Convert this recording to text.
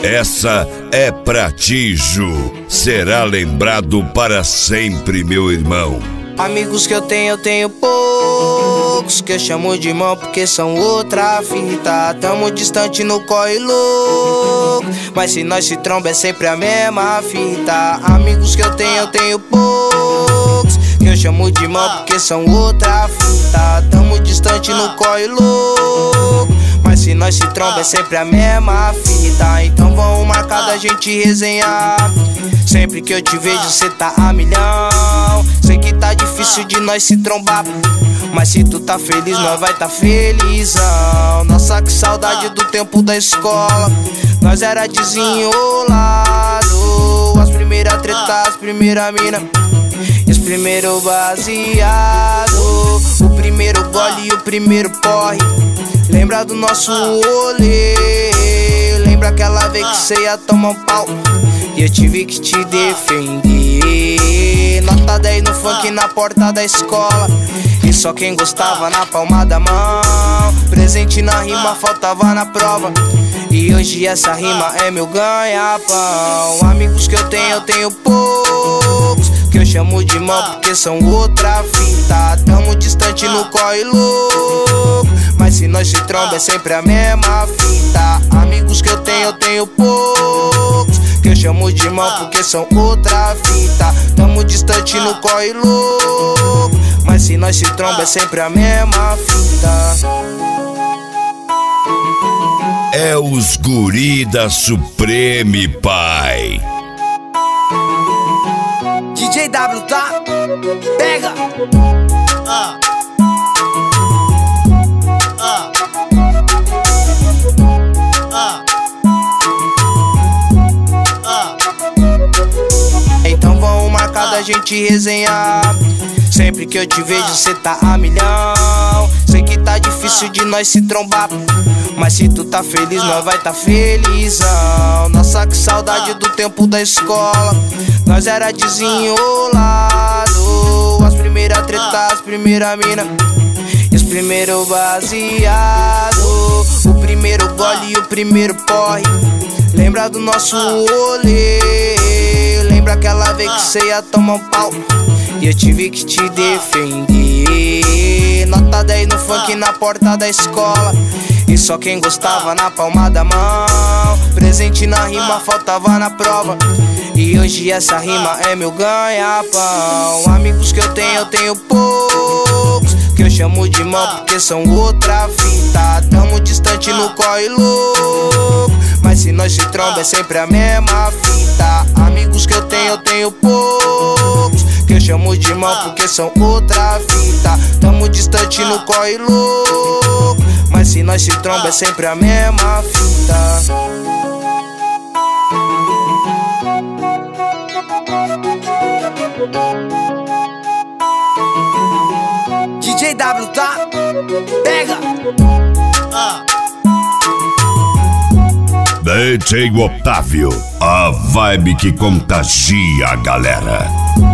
Essa é pra ti, Ju. Será lembrado para sempre, meu irmão. Amigos que eu tenho poucos, que eu chamo de irmão porque são outra fita. Tamo distante no corre louco, mas se nós se tromba é sempre a mesma fita. Amigos que eu tenho poucos, que eu chamo de irmão porque são outra fita. Tamo distante no corre louco, mas se nós se tromba é sempre a mesma fita. Então vamos marcar da gente resenhar. Sempre que eu te vejo cê tá a milhão. Sei que tá difícil de nós se trombar, mas se tu tá feliz nós vai tá felizão. Nossa, que saudade do tempo da escola. Nós era desenrolado, as primeiras tretas, as primeiras mina e os primeiros baseado. O primeiro gole e o primeiro porre. Lembra do nosso rolê? Lembra aquela vez que cê ia tomar um pau e eu tive que te defender? Nota 10 no funk na porta da escola, e só quem gostava na palma da mão. Presente na rima, faltava na prova, e hoje essa rima é meu ganha-pão. Amigos que eu tenho poucos, que eu chamo de irmão porque são outra fita. Tamo distante no corre louco, mas se nós se tromba é sempre a mesma fita. Amigos que eu tenho poucos, que eu chamo de irmão porque são outra fita. Tamo distante no corre louco, mas se nós se tromba é sempre a mesma fita. É os guri da Supreme, pai. DJ W, tá? Pega! Então vamos marcar da gente resenhar. Sempre que eu te vejo cê tá a milhão. Sei que tá difícil de nós se trombar, mas se tu tá feliz nós vai tá felizão. Nossa, que saudade do tempo da escola. Nós era desenrolado, as primeiras tretas, as primeiras mina e os primeiros baseado. O primeiro gole e o primeiro porre. Lembra do nosso rolê? Lembra aquela vez que cê ia tomar um pau e eu tive que te defender? Nota 10 no funk na porta da escola, e só quem gostava na palma da mão. Presente na rima, faltava na prova, e hoje essa rima é meu ganha-pão. Amigos que eu tenho poucos, que eu chamo de irmão porque são outra fita. Tamo distante no corre louco, mas se nós se tromba é sempre a mesma fita. Amigos que eu tenho poucos, que eu chamo de irmão porque são outra fita. Tamo distante no corre louco, mas se nós se tromba é sempre a mesma fita. DJ W, tá? Pega! DJ Otávio, a vibe que contagia a galera.